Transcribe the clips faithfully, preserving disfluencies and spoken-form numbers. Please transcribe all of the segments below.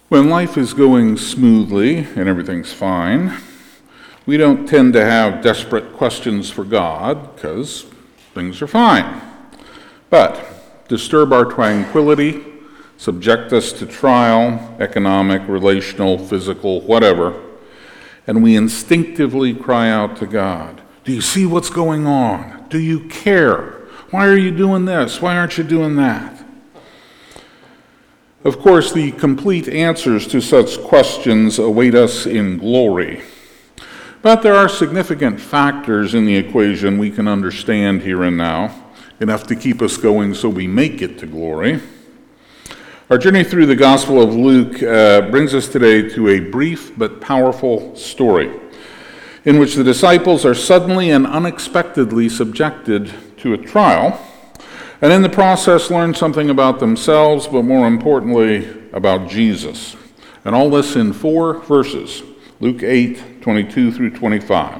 When life is going smoothly and everything's fine, we don't tend to have desperate questions for God because things are fine. But disturb our tranquility, subject us to trial, economic, relational, physical, whatever, and we instinctively cry out to God, "Do you see what's going on? Do you care? Why are you doing this? Why aren't you doing that?" Of course, the complete answers to such questions await us in glory. But there are significant factors in the equation we can understand here and now, enough to keep us going so we make it to glory. Our journey through the Gospel of Luke uh, brings us today to a brief but powerful story in which the disciples are suddenly and unexpectedly subjected to a trial, and in the process learn something about themselves, but more importantly, about Jesus. And all this in four verses, Luke eight, twenty-two through twenty-five.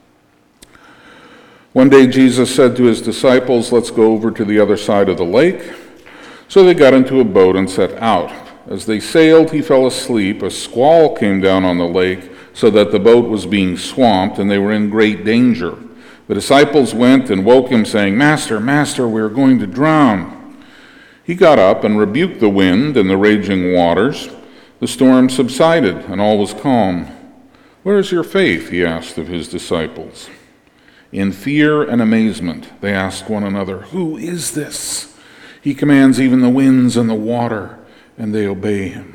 One day Jesus said to his disciples, "Let's go over to the other side of the lake." So they got into a boat and set out. As they sailed, he fell asleep. A squall came down on the lake, so that the boat was being swamped, and they were in great danger. The disciples went and woke him, saying, "Master, Master, we are going to drown." He got up and rebuked the wind and the raging waters. The storm subsided, and all was calm. "Where is your faith?" he asked of his disciples. In fear and amazement, they asked one another, "Who is this? He commands even the winds and the water, and they obey him."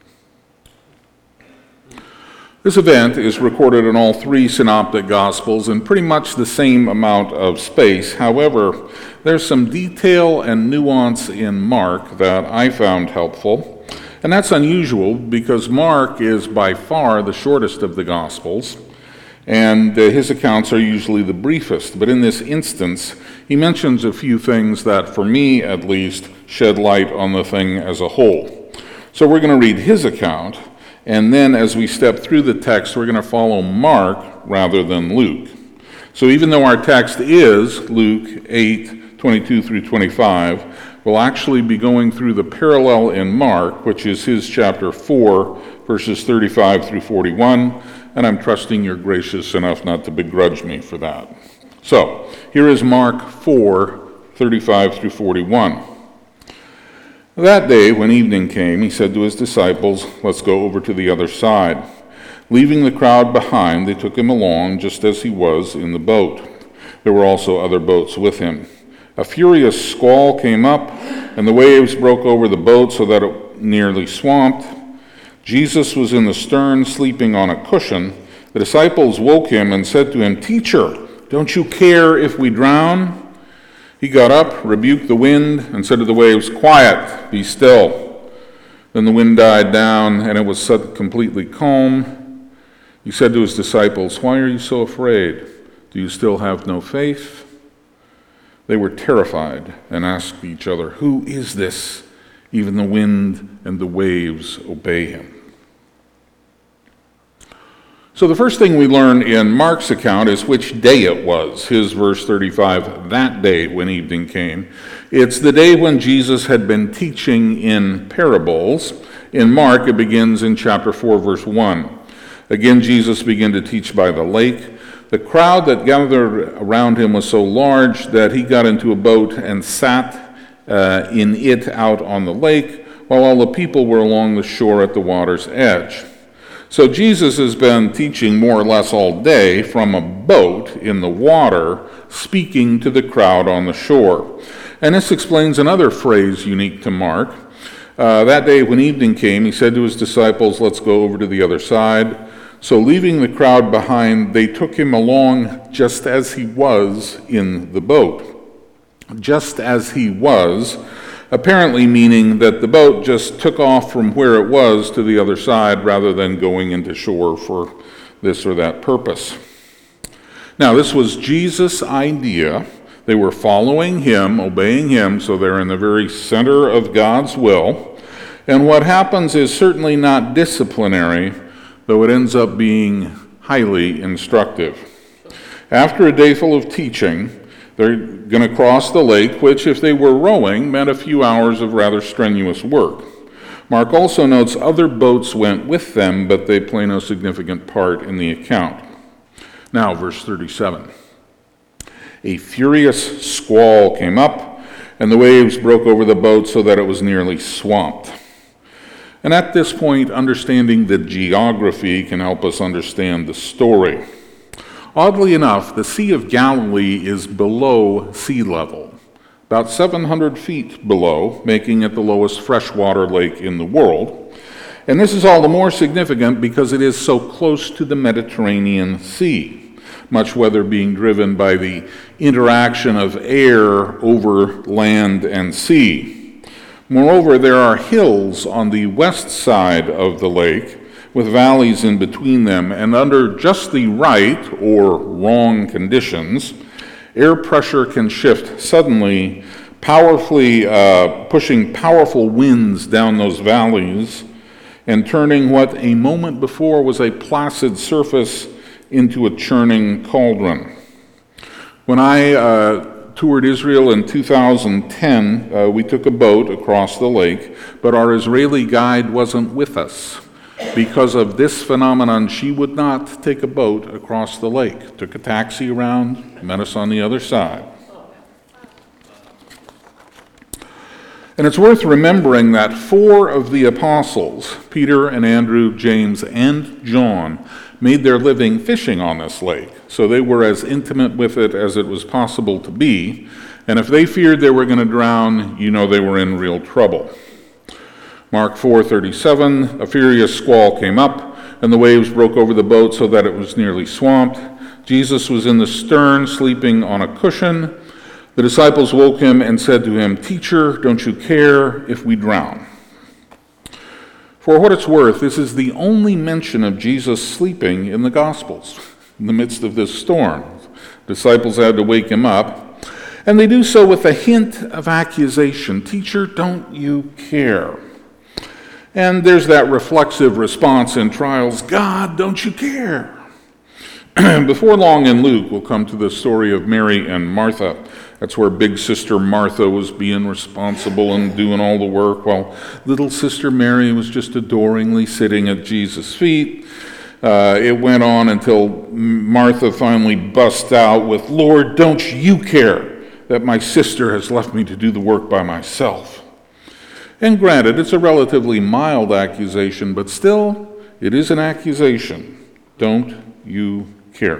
This event is recorded in all three synoptic gospels in pretty much the same amount of space. However, there's some detail and nuance in Mark that I found helpful. And that's unusual because Mark is by far the shortest of the gospels, and uh, his accounts are usually the briefest. But in this instance, he mentions a few things that, for me at least, shed light on the thing as a whole. So we're going to read his account. And then as we step through the text, we're going to follow Mark rather than Luke. So even though our text is Luke eight, twenty-two through twenty-five, we'll actually be going through the parallel in Mark, which is his chapter four, verses thirty-five through forty-one, and I'm trusting you're gracious enough not to begrudge me for that. So here is Mark four, thirty-five through forty-one. That day, when evening came, he said to his disciples, "Let's go over to the other side." Leaving the crowd behind, they took him along just as he was in the boat. There were also other boats with him. A furious squall came up, and the waves broke over the boat so that it nearly swamped. Jesus was in the stern, sleeping on a cushion. The disciples woke him and said to him, "Teacher, don't you care if we drown?" He got up, rebuked the wind, and said to the waves, "Quiet, be still." Then the wind died down, and it was set completely calm. He said to his disciples, "Why are you so afraid? Do you still have no faith?" They were terrified and asked each other, "Who is this? Even the wind and the waves obey him." So the first thing we learn in Mark's account is which day it was. His verse thirty-five, that day when evening came. It's the day when Jesus had been teaching in parables. In Mark, it begins in chapter four, verse one. Again, Jesus began to teach by the lake. The crowd that gathered around him was so large that he got into a boat and sat uh, in it out on the lake, while all the people were along the shore at the water's edge. So Jesus has been teaching more or less all day from a boat in the water, speaking to the crowd on the shore. And this explains another phrase unique to Mark. Uh, that day when evening came, he said to his disciples, "Let's go over to the other side." So leaving the crowd behind, they took him along just as he was in the boat. Just as he was, apparently meaning that the boat just took off from where it was to the other side rather than going into shore for this or that purpose. Now, this was Jesus' idea. They were following him, obeying him, so they're in the very center of God's will. And what happens is certainly not disciplinary, though it ends up being highly instructive. After a day full of teaching, they're going to cross the lake, which, if they were rowing, meant a few hours of rather strenuous work. Mark also notes other boats went with them, but they play no significant part in the account. Now, verse thirty-seven. A furious squall came up, and the waves broke over the boat so that it was nearly swamped. And at this point, understanding the geography can help us understand the story. Oddly enough, the Sea of Galilee is below sea level, about seven hundred feet below, making it the lowest freshwater lake in the world. And this is all the more significant because it is so close to the Mediterranean Sea, much weather being driven by the interaction of air over land and sea. Moreover, there are hills on the west side of the lake with valleys in between them, and under just the right or wrong conditions, air pressure can shift suddenly, powerfully uh, pushing powerful winds down those valleys and turning what a moment before was a placid surface into a churning cauldron. When I uh, toured Israel in two thousand ten, uh, we took a boat across the lake, but our Israeli guide wasn't with us. Because of this phenomenon, she would not take a boat across the lake. Took a taxi around, met us on the other side. And it's worth remembering that four of the apostles, Peter and Andrew, James, and John, made their living fishing on this lake. So they were as intimate with it as it was possible to be. And if they feared they were going to drown, you know they were in real trouble. Mark four thirty-seven, a furious squall came up, and the waves broke over the boat so that it was nearly swamped. Jesus was in the stern, sleeping on a cushion. The disciples woke him and said to him, "Teacher, don't you care if we drown?" For what it's worth, this is the only mention of Jesus sleeping in the Gospels, in the midst of this storm. Disciples had to wake him up, and they do so with a hint of accusation. "Teacher, don't you care?" And there's that reflexive response in trials, "God, don't you care?" Before long in Luke, we'll come to the story of Mary and Martha. That's where big sister Martha was being responsible and doing all the work, while little sister Mary was just adoringly sitting at Jesus' feet. Uh, it went on until Martha finally bust out with, "Lord, don't you care that my sister has left me to do the work by myself?" And granted, it's a relatively mild accusation, but still, it is an accusation. Don't you care?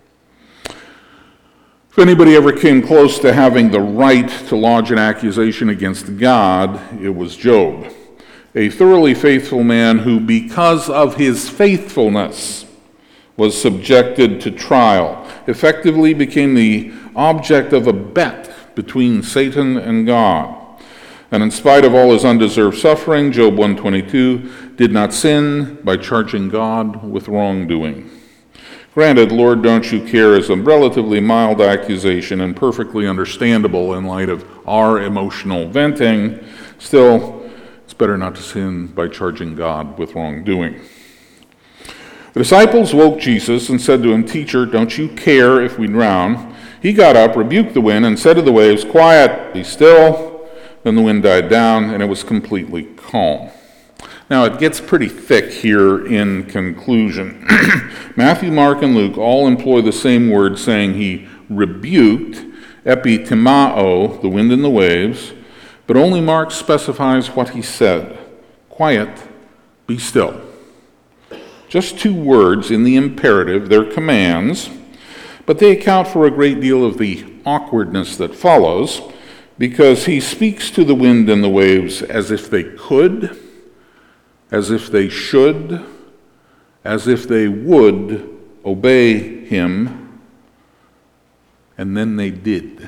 If anybody ever came close to having the right to lodge an accusation against God, it was Job, a thoroughly faithful man who, because of his faithfulness, was subjected to trial, effectively became the object of a bet between Satan and God. And in spite of all his undeserved suffering, Job one twenty-two did not sin by charging God with wrongdoing. Granted, "Lord, don't you care" is a relatively mild accusation and perfectly understandable in light of our emotional venting. Still, it's better not to sin by charging God with wrongdoing. The disciples woke Jesus and said to him, "Teacher, don't you care if we drown?" He got up, rebuked the wind, and said to the waves, "Quiet, be still." Then the wind died down, and it was completely calm. Now, it gets pretty thick here in conclusion. Matthew, Mark, and Luke all employ the same word, saying he rebuked, epitimao, the wind and the waves, but only Mark specifies what he said: "Quiet, be still." Just two words in the imperative, they're commands, but they account for a great deal of the awkwardness that follows, because he speaks to the wind and the waves as if they could, as if they should, as if they would obey him, and then they did.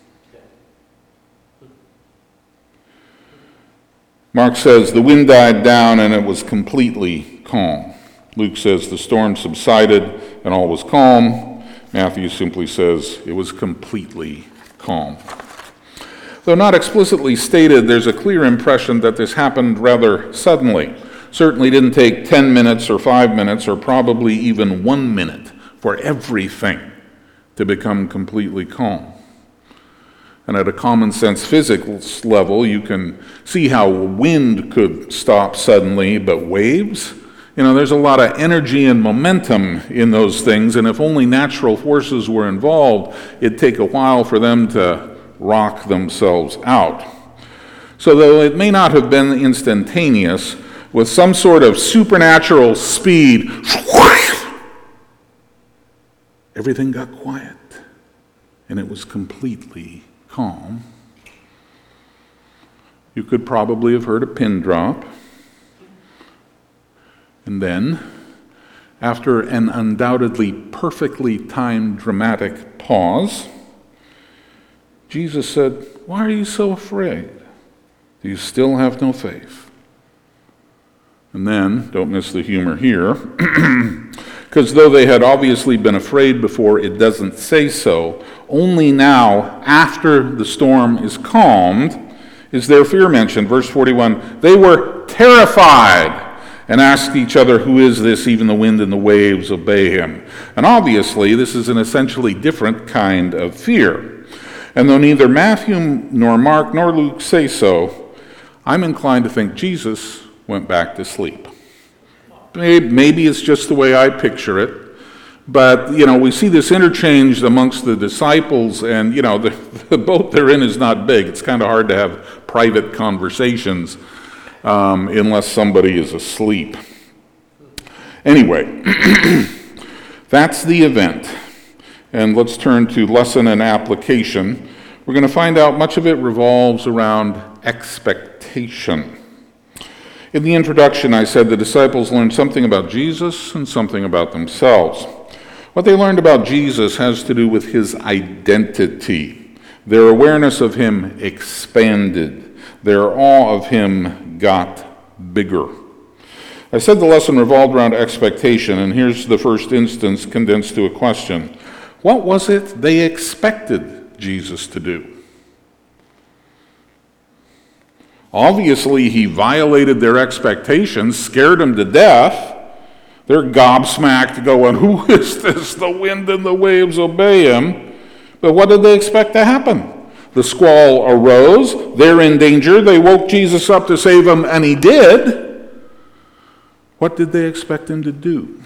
Mark says the wind died down and it was completely calm. Luke says the storm subsided and all was calm. Matthew simply says it was completely calm. Though not explicitly stated, there's a clear impression that this happened rather suddenly. Certainly didn't take ten minutes or five minutes or probably even one minute for everything to become completely calm. And at a common sense physics level, you can see how wind could stop suddenly, but waves, you know, there's a lot of energy and momentum in those things, and if only natural forces were involved, it'd take a while for them to rock themselves out. So though it may not have been instantaneous, with some sort of supernatural speed, everything got quiet, and it was completely calm. You could probably have heard a pin drop. And then, after an undoubtedly perfectly timed dramatic pause, Jesus said, "Why are you so afraid? Do you still have no faith?" And then, don't miss the humor here, because though they had obviously been afraid before, it doesn't say so. Only now, after the storm is calmed, is their fear mentioned. Verse forty-one, they were terrified and asked each other, "Who is this? Even the wind and the waves obey him." And obviously, this is an essentially different kind of fear. And though neither Matthew nor Mark nor Luke say so, I'm inclined to think Jesus went back to sleep. Maybe it's just the way I picture it. But, you know, we see this interchange amongst the disciples, and, you know, the, the boat they're in is not big. It's kind of hard to have private conversations um, unless somebody is asleep. Anyway, that's the event. And let's turn to lesson and application. We're going to find out much of it revolves around expectation. In the introduction, I said the disciples learned something about Jesus and something about themselves. What they learned about Jesus has to do with his identity. Their awareness of him expanded. Their awe of him got bigger. I said the lesson revolved around expectation, and here's the first instance condensed to a question. What was it they expected Jesus to do? Obviously, he violated their expectations, scared them to death. They're gobsmacked, going, "Who is this? The wind and the waves obey him." But what did they expect to happen? The squall arose. They're in danger. They woke Jesus up to save them, and he did. What did they expect him to do?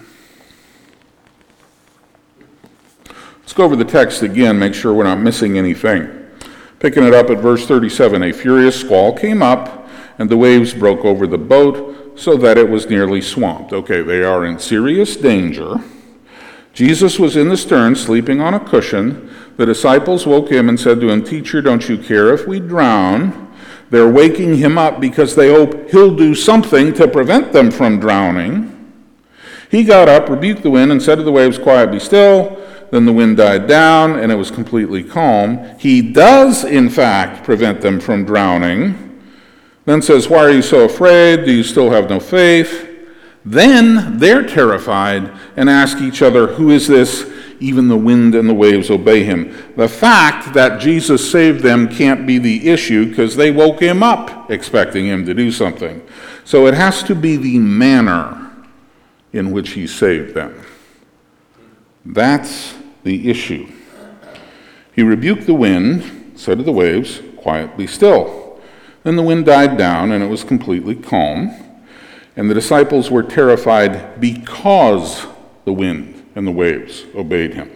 Let's go over the text again, make sure we're not missing anything. Picking it up at verse thirty-seven, a furious squall came up, and the waves broke over the boat, so that it was nearly swamped. Okay, they are in serious danger. Jesus was in the stern, sleeping on a cushion. The disciples woke him and said to him, "Teacher, don't you care if we drown?" They're waking him up because they hope he'll do something to prevent them from drowning. He got up, rebuked the wind, and said to the waves, "Quiet, be still." Then the wind died down, and it was completely calm. He does, in fact, prevent them from drowning. Then says, "Why are you so afraid? Do you still have no faith?" Then they're terrified and ask each other, "Who is this? Even the wind and the waves obey him." The fact that Jesus saved them can't be the issue because they woke him up expecting him to do something. So it has to be the manner in which he saved them. That's the issue. He rebuked the wind, said to the waves, "Quiet, be still." Then the wind died down, and it was completely calm. And the disciples were terrified because the wind and the waves obeyed him.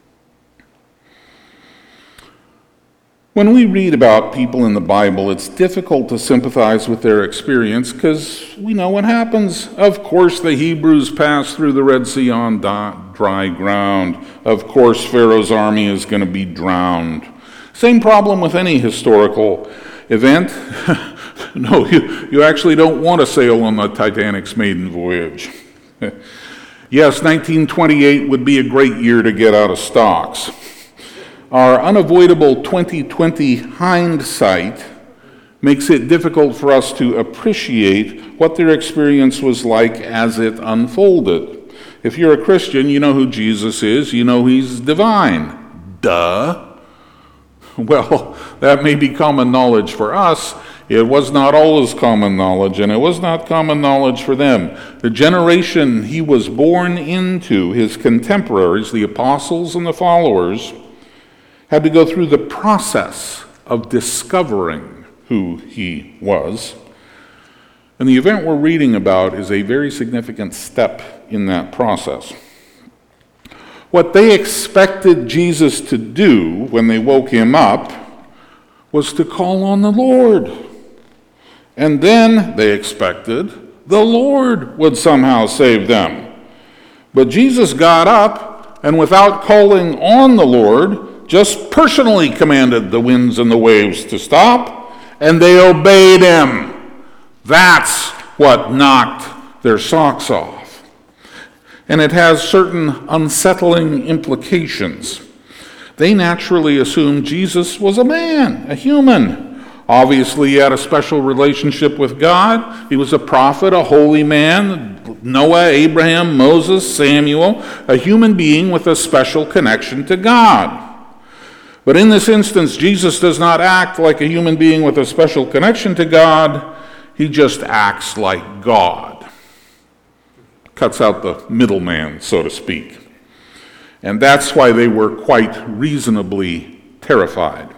When we read about people in the Bible, it's difficult to sympathize with their experience because we know what happens. Of course, the Hebrews passed through the Red Sea on dry ground. Of course, Pharaoh's army is going to be drowned. Same problem with any historical event. No, you, you actually don't want to sail on the Titanic's maiden voyage. Yes, nineteen twenty-eight would be a great year to get out of stocks. Our unavoidable twenty twenty hindsight makes it difficult for us to appreciate what their experience was like as it unfolded. If you're a Christian, you know who Jesus is. You know he's divine. Duh. Well, that may be common knowledge for us. It was not always common knowledge, and it was not common knowledge for them. The generation he was born into, his contemporaries, the apostles and the followers, had to go through the process of discovering who he was. And the event we're reading about is a very significant step in that process. What they expected Jesus to do when they woke him up was to call on the Lord. And then they expected the Lord would somehow save them. But Jesus got up and without calling on the Lord, just personally commanded the winds and the waves to stop, and they obeyed him. That's what knocked their socks off. And it has certain unsettling implications. They naturally assumed Jesus was a man, a human. Obviously, he had a special relationship with God. He was a prophet, a holy man, Noah, Abraham, Moses, Samuel, a human being with a special connection to God. But in this instance, Jesus does not act like a human being with a special connection to God. He just acts like God. Cuts out the middleman, so to speak. And that's why they were quite reasonably terrified.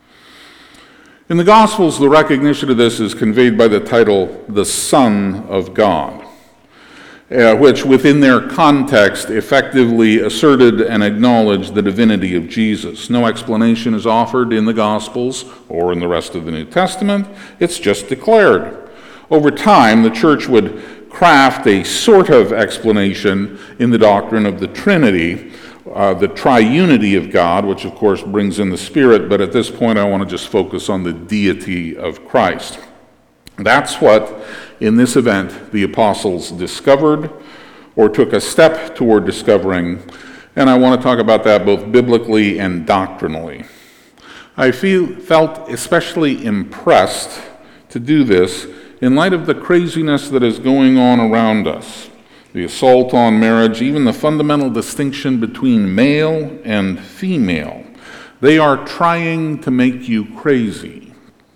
In the Gospels, the recognition of this is conveyed by the title, the Son of God, uh, which within their context effectively asserted and acknowledged the divinity of Jesus. No explanation is offered in the Gospels or in the rest of the New Testament. It's just declared. Over time, the church would craft a sort of explanation in the doctrine of the Trinity, uh, the triunity of God, which of course brings in the Spirit, but at this point I want to just focus on the deity of Christ. That's what, in this event, the apostles discovered or took a step toward discovering, and I want to talk about that both biblically and doctrinally. I feel, felt especially impressed to do this in light of the craziness that is going on around us, the assault on marriage, even the fundamental distinction between male and female. They are trying to make you crazy.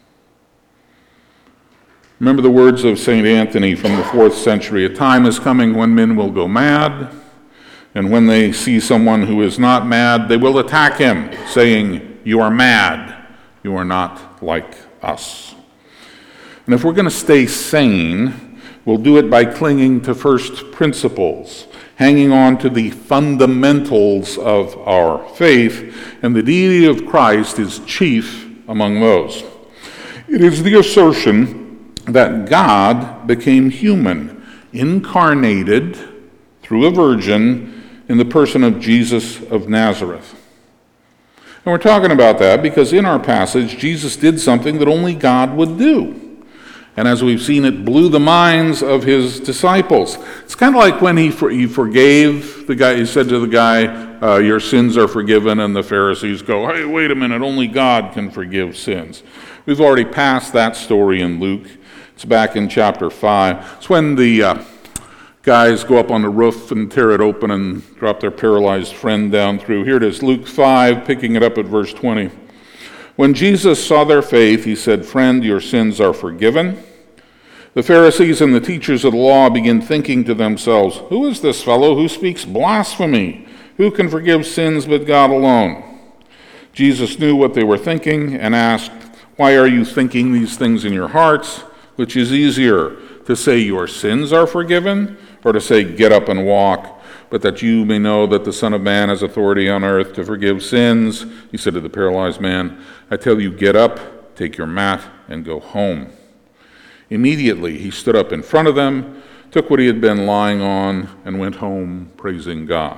Remember the words of Saint Anthony from the fourth century, "A time is coming when men will go mad, and when they see someone who is not mad, they will attack him, saying, 'You are mad, you are not like us.'" And if we're going to stay sane, we'll do it by clinging to first principles, hanging on to the fundamentals of our faith, and the deity of Christ is chief among those. It is the assertion that God became human, incarnated through a virgin in the person of Jesus of Nazareth. And we're talking about that because in our passage, Jesus did something that only God would do. And as we've seen, it blew the minds of his disciples. It's kind of like when he, for, he forgave the guy, he said to the guy, uh, your sins are forgiven, and the Pharisees go, hey, wait a minute, only God can forgive sins. We've already passed that story in Luke. It's back in chapter five. It's when the uh, guys go up on the roof and tear it open and drop their paralyzed friend down through. Here it is, Luke five, picking it up at verse twenty. When Jesus saw their faith, he said, friend, your sins are forgiven. The Pharisees and the teachers of the law began thinking to themselves, who is this fellow who speaks blasphemy? Who can forgive sins but God alone? Jesus knew what they were thinking and asked, why are you thinking these things in your hearts? Which is easier, to say your sins are forgiven, or to say get up and walk? But that you may know that the Son of Man has authority on earth to forgive sins. He said to the paralyzed man, I tell you, get up, take your mat, and go home. Immediately he stood up in front of them, took what he had been lying on, and went home praising God.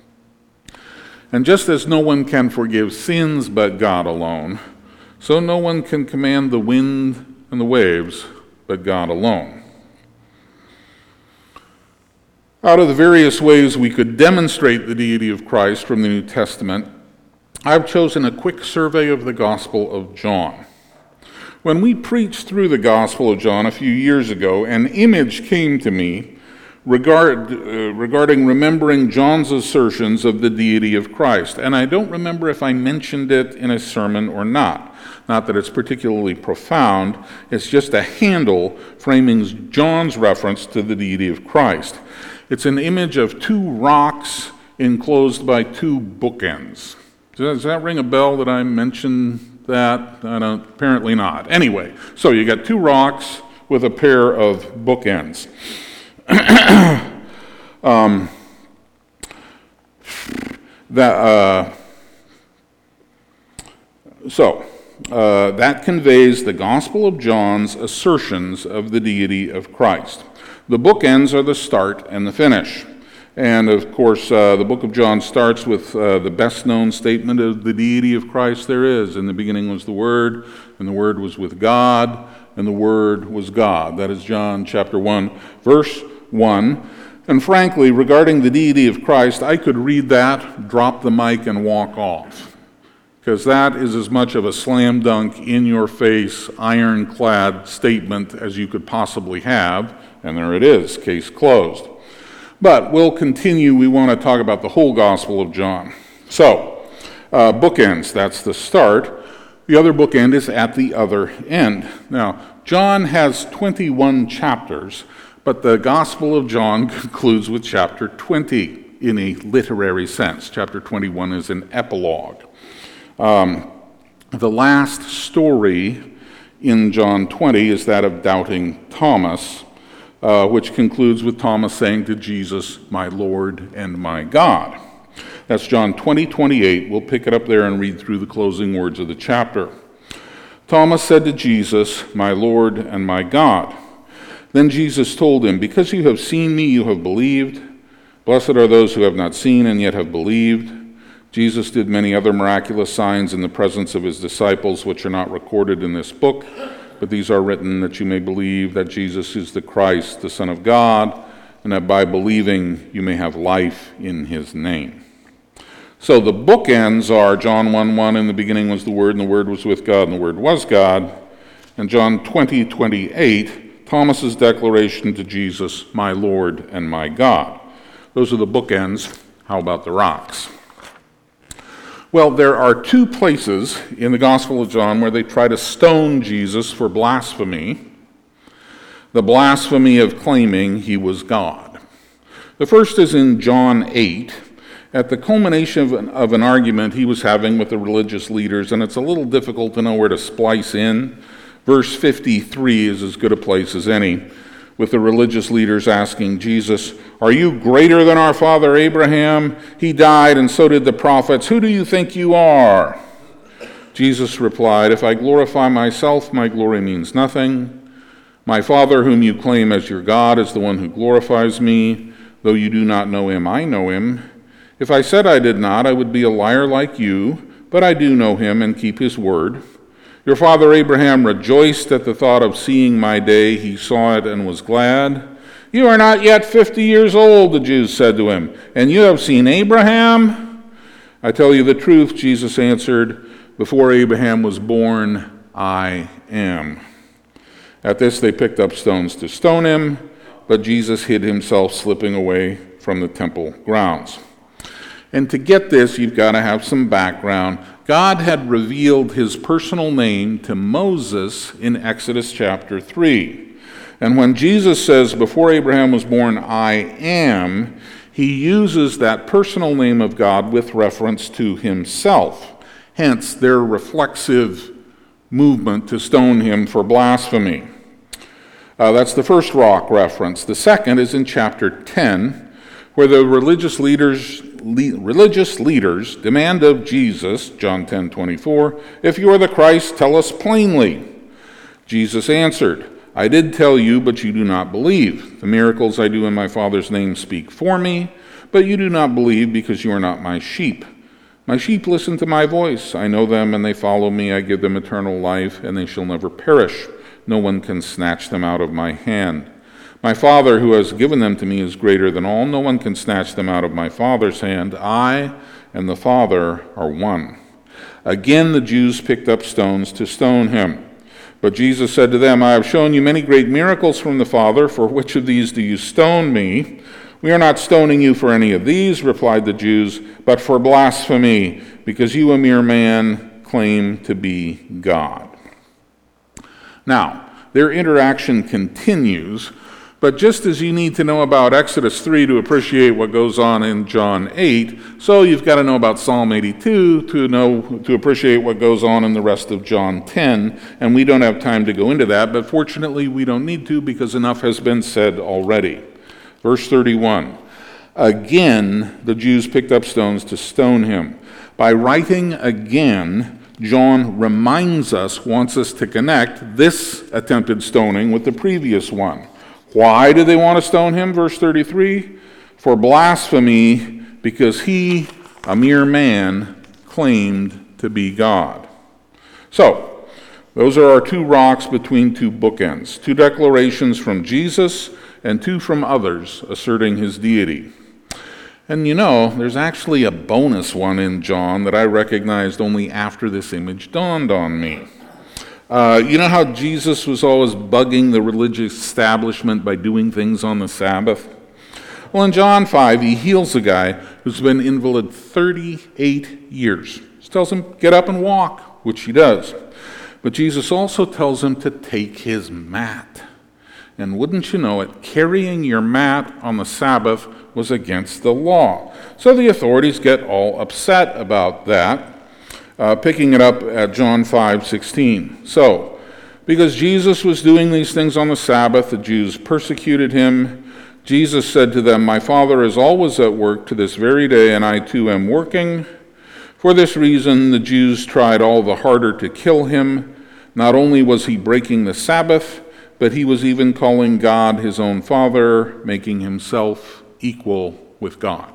And just as no one can forgive sins but God alone, so no one can command the wind and the waves but God alone. Out of the various ways we could demonstrate the deity of Christ from the New Testament, I've chosen a quick survey of the Gospel of John. When we preached through the Gospel of John a few years ago, an image came to me regard, uh, regarding remembering John's assertions of the deity of Christ. And I don't remember if I mentioned it in a sermon or not. Not that it's particularly profound, it's just a handle framing John's reference to the deity of Christ. It's an image of two rocks enclosed by two bookends. Does that ring a bell that I mentioned that? I don't, apparently not. Anyway, so you got two rocks with a pair of bookends. um, that, uh, so, uh, that conveys the Gospel of John's assertions of the deity of Christ. The bookends are the start and the finish. And of course, uh, the book of John starts with uh, the best known statement of the deity of Christ there is. In the beginning was the Word, and the Word was with God, and the Word was God. That is John chapter one, verse one. And frankly, regarding the deity of Christ, I could read that, drop the mic, and walk off. Because that is as much of a slam dunk, in your face, ironclad statement as you could possibly have. And there it is, case closed. But we'll continue. We want to talk about the whole Gospel of John. So, uh, bookends, that's the start. The other bookend is at the other end. Now, John has twenty-one chapters, but the Gospel of John concludes with chapter twenty in a literary sense. Chapter twenty-one is an epilogue. Um, the last story in John twenty is that of doubting Thomas, Uh, which concludes with Thomas saying to Jesus, "My Lord and my God." That's John twenty, twenty-eight. We'll pick it up there and read through the closing words of the chapter. Thomas said to Jesus, "My Lord and my God." Then Jesus told him, "Because you have seen me, you have believed. Blessed are those who have not seen and yet have believed." Jesus did many other miraculous signs in the presence of his disciples, which are not recorded in this book. But these are written that you may believe that Jesus is the Christ, the Son of God, and that by believing you may have life in his name. So the bookends are John one one, in the beginning was the Word, and the Word was with God, and the Word was God. And John twenty, twenty-eight, Thomas's declaration to Jesus, "My Lord and my God." Those are the bookends. How about the rocks? Well, there are two places in the Gospel of John where they try to stone Jesus for blasphemy. The blasphemy of claiming he was God. The first is in John eight, at the culmination of an, of an argument he was having with the religious leaders, and it's a little difficult to know where to splice in. Verse fifty-three is as good a place as any, with the religious leaders asking Jesus, "Are you greater than our father Abraham? He died, and so did the prophets. Who do you think you are?" Jesus replied, "If I glorify myself, my glory means nothing. My Father, whom you claim as your God, is the one who glorifies me. Though you do not know him, I know him. If I said I did not, I would be a liar like you, but I do know him and keep his word. Your father Abraham rejoiced at the thought of seeing my day. He saw it and was glad. You are not yet fifty years old, the Jews said to him, and you have seen Abraham? I tell you the truth, Jesus answered, before Abraham was born, I am. At this they picked up stones to stone him, but Jesus hid himself, slipping away from the temple grounds. And to get this, you've got to have some background. God had revealed his personal name to Moses in Exodus chapter three. And when Jesus says, before Abraham was born, I am, he uses that personal name of God with reference to himself. Hence, their reflexive movement to stone him for blasphemy. Uh, that's the first rock reference. The second is in chapter ten, where the religious leaders le- religious leaders demand of Jesus, John ten twenty-four, if you are the Christ, tell us plainly. Jesus answered, I did tell you, but you do not believe. The miracles I do in my Father's name speak for me, but you do not believe because you are not my sheep. My sheep listen to my voice. I know them and they follow me. I give them eternal life and they shall never perish. No one can snatch them out of my hand. My Father who has given them to me is greater than all. No one can snatch them out of my Father's hand. I and the Father are one. Again the Jews picked up stones to stone him. But Jesus said to them, I have shown you many great miracles from the Father. For which of these do you stone me? We are not stoning you for any of these, replied the Jews, but for blasphemy, because you, a mere man, claim to be God. Now, their interaction continues But just as you need to know about Exodus three to appreciate what goes on in John eight, so you've got to know about Psalm eighty-two to know to appreciate what goes on in the rest of John ten. And we don't have time to go into that, but fortunately we don't need to because enough has been said already. Verse thirty-one, again the Jews picked up stones to stone him. By writing again, John reminds us, wants us to connect this attempted stoning with the previous one. Why do they want to stone him? Verse thirty-three, for blasphemy, because he, a mere man, claimed to be God. So, those are our two rocks between two bookends, two declarations from Jesus and two from others asserting his deity. And you know, there's actually a bonus one in John that I recognized only after this image dawned on me. Uh, you know how Jesus was always bugging the religious establishment by doing things on the Sabbath? Well, in John five, he heals a guy who's been invalid thirty-eight years. He tells him, get up and walk, which he does. But Jesus also tells him to take his mat. And wouldn't you know it, carrying your mat on the Sabbath was against the law. So the authorities get all upset about that. Uh, picking it up at John five sixteen. So, because Jesus was doing these things on the Sabbath, the Jews persecuted him. Jesus said to them, my Father is always at work to this very day, and I too am working. For this reason, the Jews tried all the harder to kill him. Not only was he breaking the Sabbath, but he was even calling God his own Father, making himself equal with God.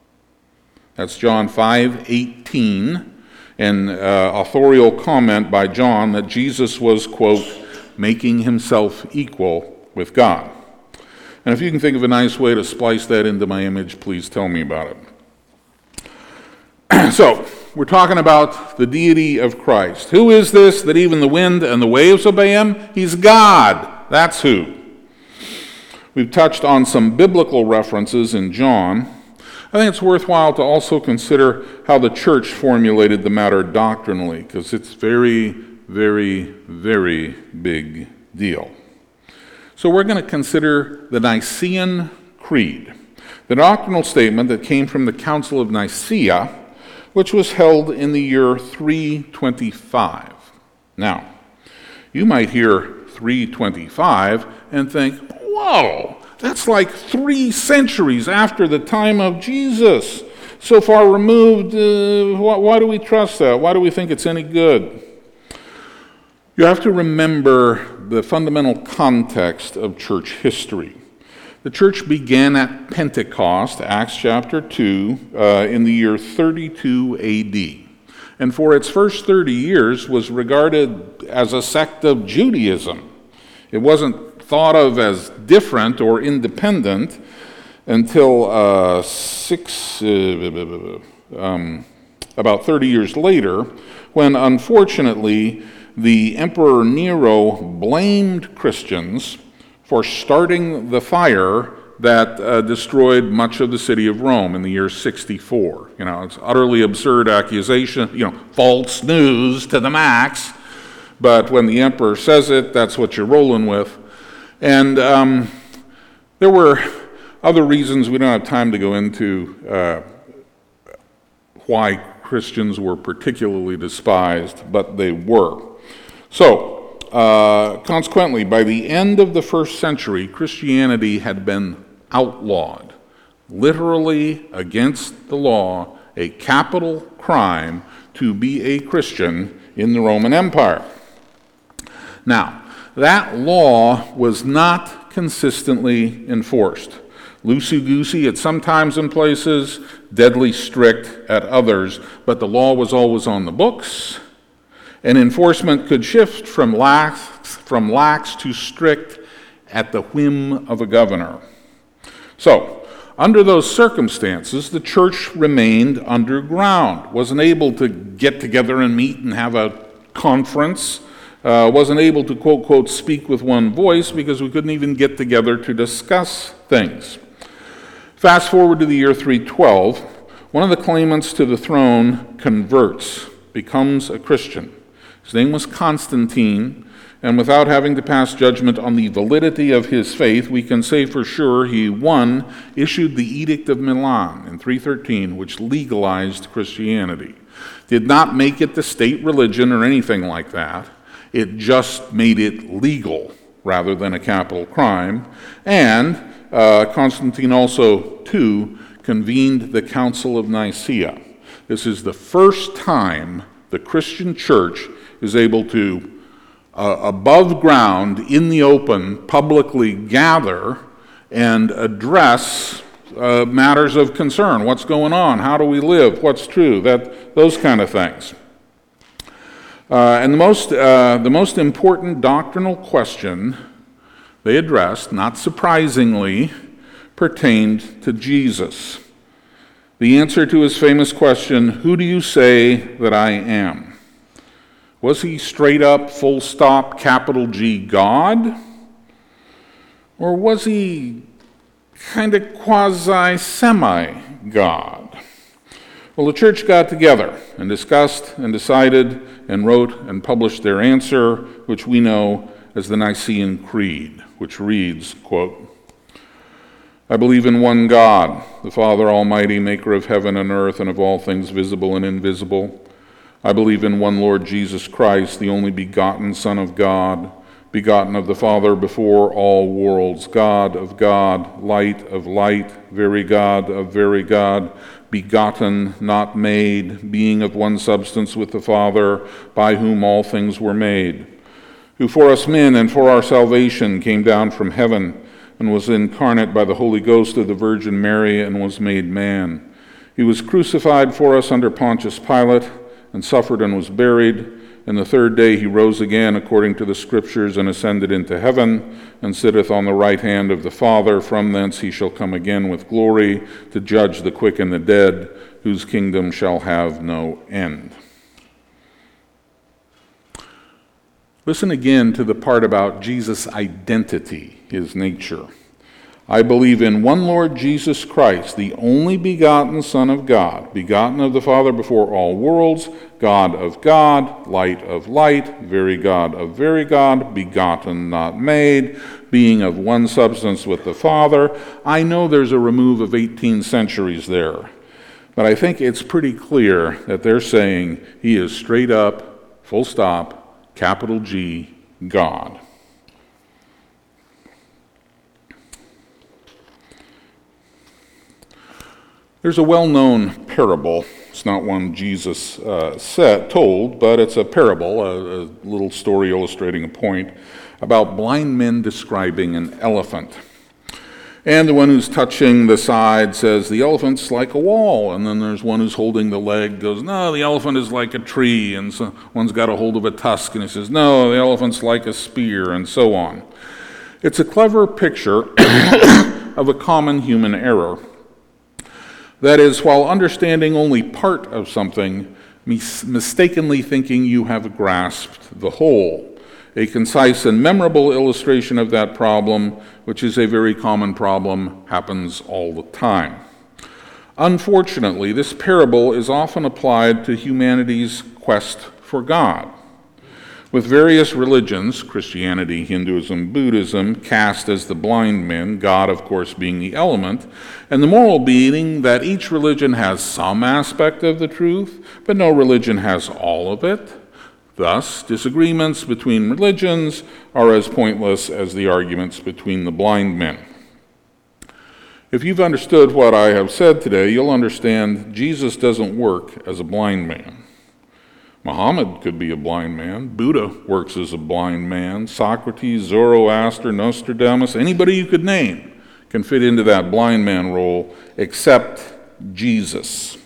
That's John five eighteen. An uh, authorial comment by John that Jesus was, quote, making himself equal with God. And if you can think of a nice way to splice that into my image, please tell me about it. So, we're talking about the deity of Christ. Who is this that even the wind and the waves obey him? He's God. That's who. We've touched on some biblical references in John. I think it's worthwhile to also consider how the church formulated the matter doctrinally, because it's very, very, very big deal. So we're going to consider the Nicene Creed, the doctrinal statement that came from the Council of Nicaea, which was held in the year three twenty-five. Now, you might hear three twenty-five and think, whoa, that's like three centuries after the time of Jesus. So far removed, uh, why, why do we trust that? Why do we think it's any good? You have to remember the fundamental context of church history. The church began at Pentecost, Acts chapter two, uh, in the year thirty-two A D. And for its first thirty years was regarded as a sect of Judaism. It wasn't thought of as different or independent until uh, six, uh, um, about thirty years later, when unfortunately the Emperor Nero blamed Christians for starting the fire that uh, destroyed much of the city of Rome in the year sixty-four. You know, it's utterly absurd accusation, you know, false news to the max, but when the emperor says it, that's what you're rolling with. And um, there were other reasons we don't have time to go into uh, why Christians were particularly despised, but they were. So, uh, consequently, by the end of the first century, Christianity had been outlawed, literally against the law, a capital crime to be a Christian in the Roman Empire. Now, that law was not consistently enforced. Loosey-goosey at some times and places, deadly strict at others, but the law was always on the books, and enforcement could shift from lax, from lax to strict at the whim of a governor. So, under those circumstances, the church remained underground, wasn't able to get together and meet and have a conference, uh, wasn't able to, quote, quote, speak with one voice because we couldn't even get together to discuss things. Fast forward to the year three twelve, one of the claimants to the throne converts, becomes a Christian. His name was Constantine, And without having to pass judgment on the validity of his faith, we can say for sure he, one, issued the Edict of Milan in three thirteen, which legalized Christianity. Did not make it the state religion or anything like that. It just made it legal rather than a capital crime. And uh, Constantine also, too, convened the Council of Nicaea. This is the first time the Christian church is able to Uh, above ground, in the open, publicly gather and address uh, matters of concern. What's going on? How do we live? What's true? That those kind of things. Uh, and the most uh, the most important doctrinal question they addressed, not surprisingly, pertained to Jesus. The answer to his famous question, "Who do you say that I am?" Was he straight up, full stop, capital G, God? Or was he kind of quasi-semi-God? Well, the church got together and discussed and decided and wrote and published their answer, which we know as the Nicene Creed, which reads, quote, "I believe in one God, the Father Almighty, maker of heaven and earth and of all things visible and invisible. I believe in one Lord Jesus Christ, the only begotten Son of God, begotten of the Father before all worlds, God of God, light of light, very God of very God, begotten, not made, being of one substance with the Father, by whom all things were made, who for us men and for our salvation came down from heaven and was incarnate by the Holy Ghost of the Virgin Mary and was made man. He was crucified for us under Pontius Pilate, and suffered and was buried. And the third day he rose again according to the Scriptures and ascended into heaven and sitteth on the right hand of the Father. From thence he shall come again with glory to judge the quick and the dead, whose kingdom shall have no end." Listen again to the part about Jesus' identity, his nature. "I believe in one Lord Jesus Christ, the only begotten Son of God, begotten of the Father before all worlds, God of God, light of light, very God of very God, begotten, not made, being of one substance with the Father." I know there's a remove of eighteen centuries there, but I think it's pretty clear that they're saying he is straight up, full stop, capital G, God. There's a well-known parable. It's not one Jesus uh, said, told, but it's a parable, a, a little story illustrating a point, about blind men describing an elephant. And the one who's touching the side says, "The elephant's like a wall." And then there's one who's holding the leg, goes, "No, the elephant is like a tree." And so one's got a hold of a tusk, and he says, "No, the elephant's like a spear," and so on. It's a clever picture of a common human error. That is, while understanding only part of something, mis- mistakenly thinking you have grasped the whole. A concise and memorable illustration of that problem, which is a very common problem, happens all the time. Unfortunately, this parable is often applied to humanity's quest for God. With various religions, Christianity, Hinduism, Buddhism, cast as the blind men, God, of course, being the element, and the moral being that each religion has some aspect of the truth, but no religion has all of it. Thus, disagreements between religions are as pointless as the arguments between the blind men. If you've understood what I have said today, you'll understand Jesus doesn't work as a blind man. Muhammad could be a blind man. Buddha works as a blind man. Socrates, Zoroaster, Nostradamus, anybody you could name can fit into that blind man role except Jesus.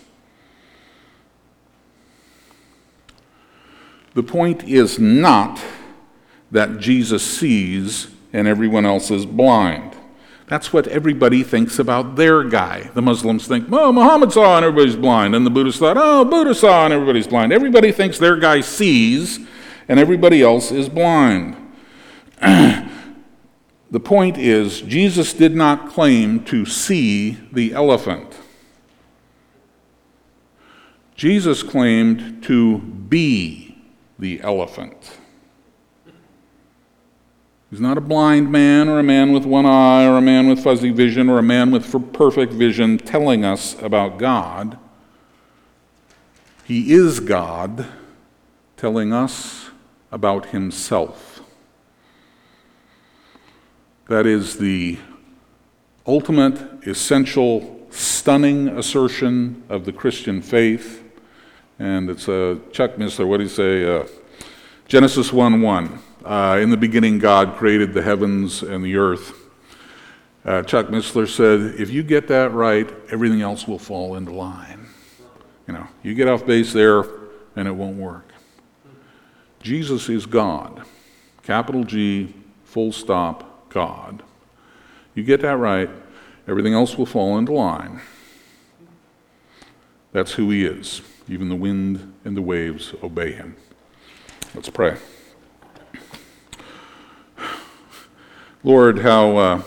The point is not that Jesus sees and everyone else is blind. That's what everybody thinks about their guy. The Muslims think, oh, Muhammad saw and everybody's blind. And the Buddhists thought, oh, Buddha saw and everybody's blind. Everybody thinks their guy sees and everybody else is blind. The point is, Jesus did not claim to see the elephant. Jesus claimed to be the elephant. He's not a blind man or a man with one eye or a man with fuzzy vision or a man with perfect vision telling us about God. He is God telling us about himself. That is the ultimate, essential, stunning assertion of the Christian faith. And it's uh, Chuck Missler, what did he say? Uh, Genesis one one. Uh, in the beginning, God created the heavens and the earth. Uh, Chuck Missler said, if you get that right, everything else will fall into line. You know, you get off base there, and it won't work. Jesus is God. Capital G, full stop, God. You get that right, everything else will fall into line. That's who he is. Even the wind and the waves obey him. Let's pray. Lord, how uh,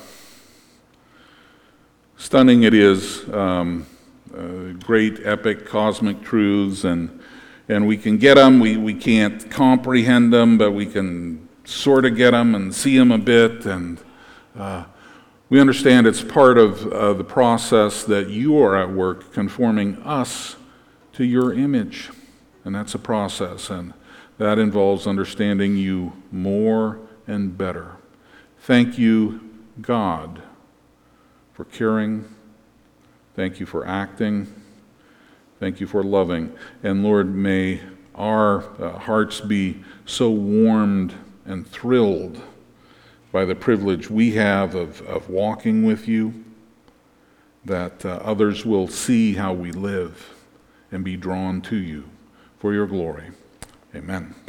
stunning it is, um, uh, great epic cosmic truths, and and we can get them, we, we can't comprehend them, but we can sort of get them and see them a bit, and uh, we understand it's part of uh, the process that you are at work conforming us to your image, and that's a process, and that involves understanding you more and better. Thank you, God, for caring. Thank you for acting. Thank you for loving. And Lord, may our uh, hearts be so warmed and thrilled by the privilege we have of, of walking with you that uh, others will see how we live and be drawn to you for your glory. Amen.